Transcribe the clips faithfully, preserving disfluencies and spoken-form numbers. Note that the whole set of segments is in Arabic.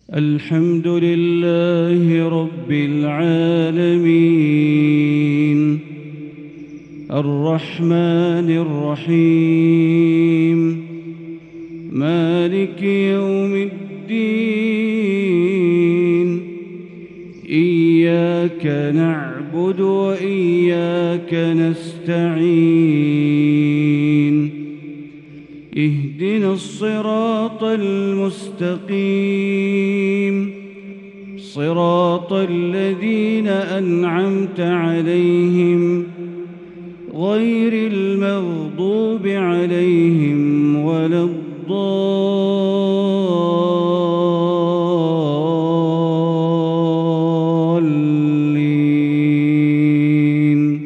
الحمد لله رب العالمين الرحمن الرحيم مالك يوم الدين إياك نعبد وإياك نستعين اهدنا الصراط المستقيم صراط الذين أنعمت عليهم غير المغضوب عليهم ولا الضالين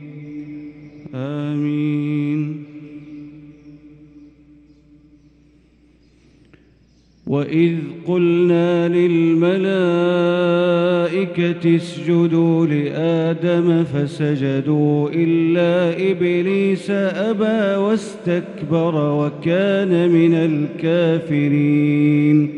آمين. وإذ قلنا للملائكة اسجدوا لآدم فسجدوا إلا إبليس أبى واستكبر وكان من الكافرين.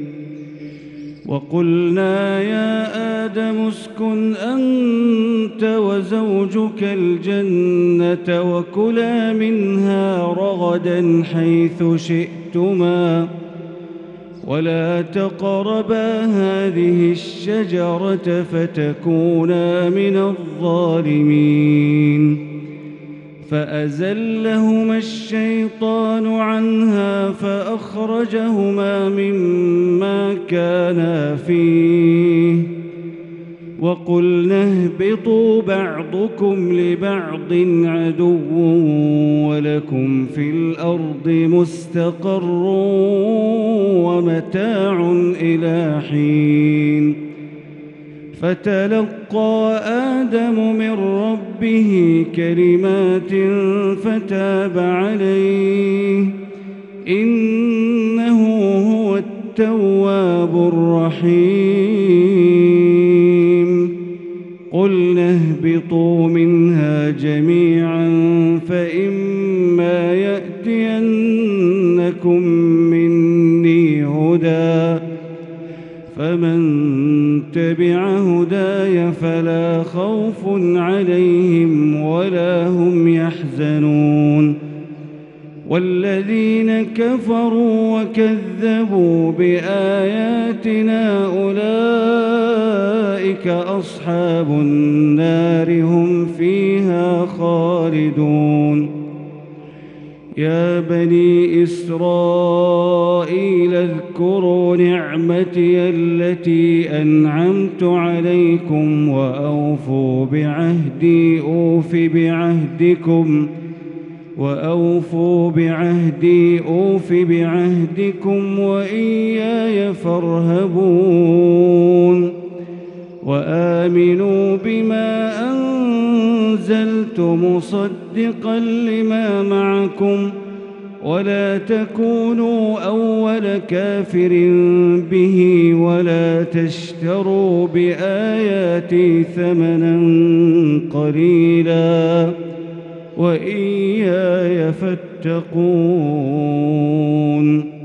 وقلنا يا آدم اسكن أنت وزوجك الجنة وكلا منها رغدا حيث شئتما ولا تقربا هذه الشجرة فتكونا من الظالمين. فأزلهما الشيطان عنها فأخرجهما مما كانا فيه وقلنا اهبطوا بعضكم لبعض عدو ولكم في الأرض مستقر ومتاع إلى حين. فتلقى آدم من ربه كلمات فتاب عليه إنه هو التواب الرحيم. قلنا اهبطوا منها جميعا فإما يأتينكم مني هدى فمن تبع هداي فلا خوف عليهم ولا هم يحزنون. والذين كفروا وكذبوا بآياتنا أولئك أصحاب النار هم فيها خالدون. يا بني إسرائيل اذكروا نعمتي التي أنعمت عليكم وأوفوا بعهدي أوف بعهدكم وأوفوا بعهدي أوف بعهدكم وإياي فارهبون. وآمنوا بما أنزلت مصدقا لما معكم ولا تكونوا أول كافر به ولا تشتروا بآياتي ثمنا قليلا وإياي فاتقون.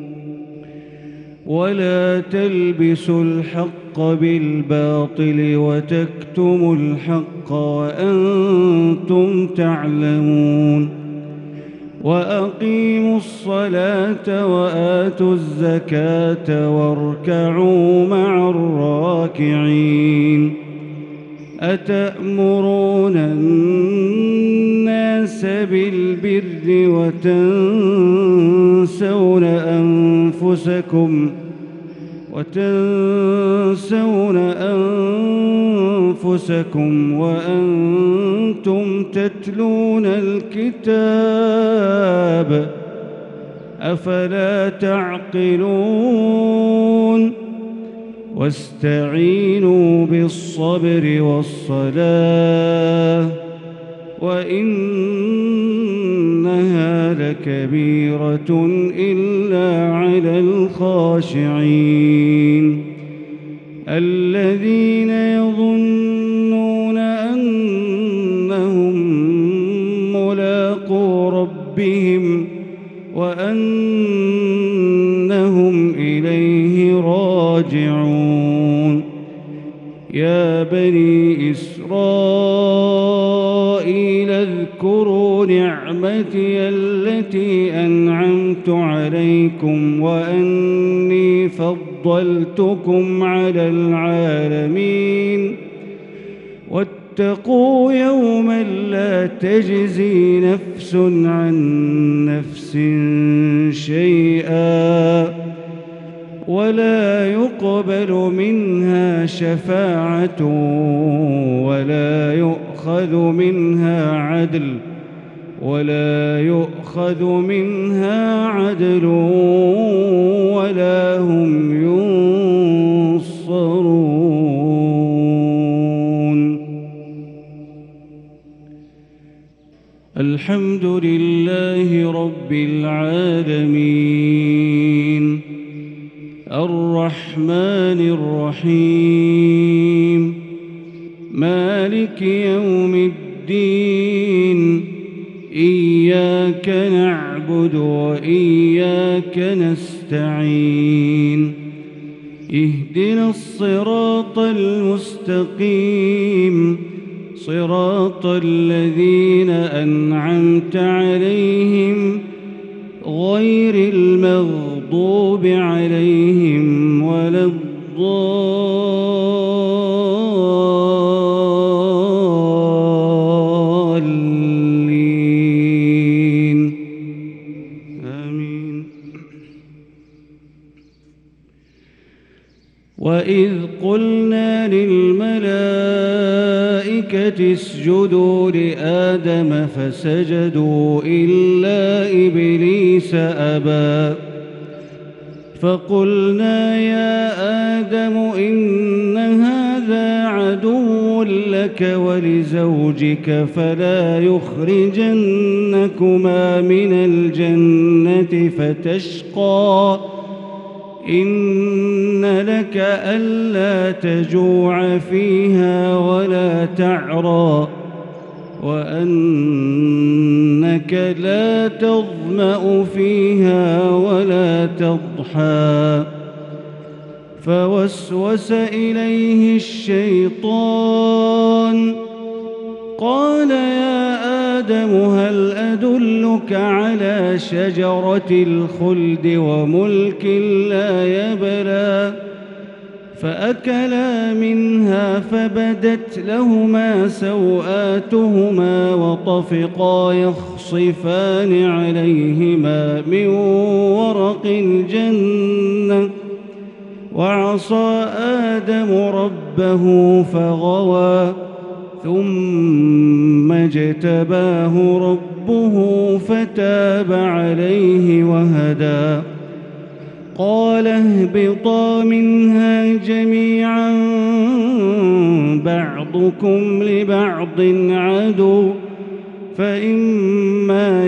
ولا تلبسوا الحق بالباطل وتكتموا الحق وأنتم تعلمون. وأقيموا الصلاة وآتوا الزكاة واركعوا مع الراكعين. أتأمرون الناس بالبر وتنسون أنفسكم وتنسون أنفسكم وأنتم تتلون الكتاب أفلا تعقلون. واستعينوا بالصبر والصلاة وإنها لكبيرة إلا على الخاشعين الذين يظنون أنهم ملاقو ربهم وأنهم إليه راجعون. راجعون يا بني إسرائيل اذكروا نعمتي التي أنعمت عليكم وأني فضلتكم على العالمين واتقوا يوما لا تجزي نفس عن نفس شيئا ولا يقبل منها شفاعة ولا يؤخذ منها عدل ولا يؤخذ منها عدل ولا هم ينصرون. الحمد لله رب العالمين الرحمن الرحيم مالك يوم الدين إياك نعبد وإياك نستعين اهدنا الصراط المستقيم صراط الذين أنعمت عليهم غير المغضوب عليهم ولا الضالين آمين. وإذ قلنا للملائكة اسجدوا لآدم فسجدوا إلا إبليس أبى فقلنا يا آدم إن هذا عدو لك ولزوجك فلا يخرجنكما من الجنة فتشقى إن لك ألا تجوع فيها ولا تعرى وأنك لا تظمأ فيها ولا تضحى فوسوس إليه الشيطان قال يا آدم هل أدلك على شجرة الخلد وملك لا يبلى فأكلا منها فبدت لهما سوآتهما وطفقا يخصفان عليهما من ورق الجنة وعصى آدم ربه فغوى ثم اجتباه ربه فتاب عليه وهدى قال اهبطا منها جميعا بعضكم لبعض عدو فإما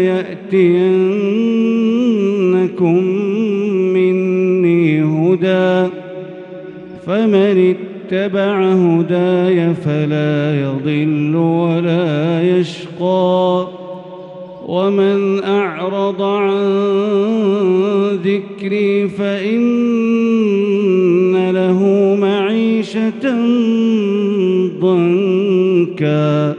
يأتينكم مني هدى فمن اتبع هداي فلا يضل ولا يشقى ومن أعرض عن ذكري فإن له معيشة ضنكا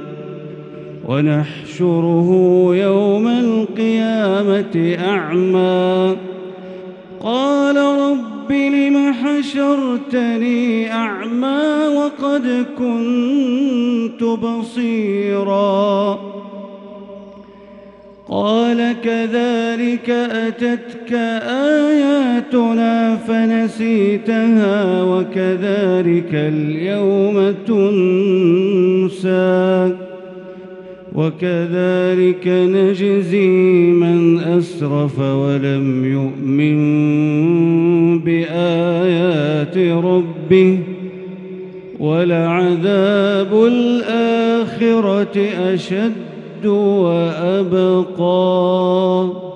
ونحشره يوم القيامة أعمى قال رب لم حشرتني أعمى وقد كنت بصيرا قال كذلك أتتك آياتنا فنسيتها وكذلك اليوم تنسى وكذلك نجزي من أسرف ولم يؤمن بآيات ربه ولعذاب الآخرة أشد وأبقى.